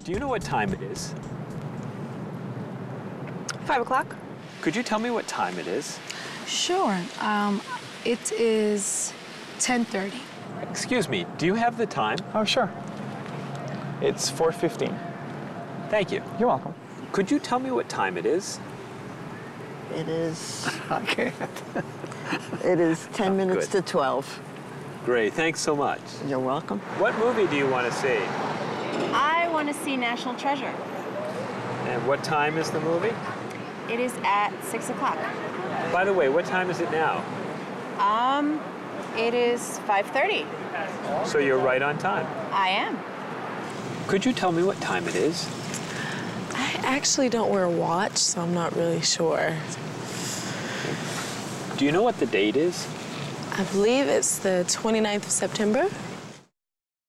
Do you know what time it is? 5 o'clock? Could you tell me what time it is? Sure. It is 10:30. Excuse me, do you have the time? Oh, sure. It's 4:15. Thank you. You're welcome. Could you tell me what time it is? It is, I can't. it is 10 minutes good. to 12. Great, thanks so much. You're welcome. What movie do you want to see? I want to see National Treasure. And what time is the movie? It is at 6 o'clock. By the way, what time is it now? It is 5:30. So you're right on time. I am. Could you tell me what time it is? I actually don't wear a watch, so I'm not really sure. Do you know what the date is? I believe it's the 29th of September.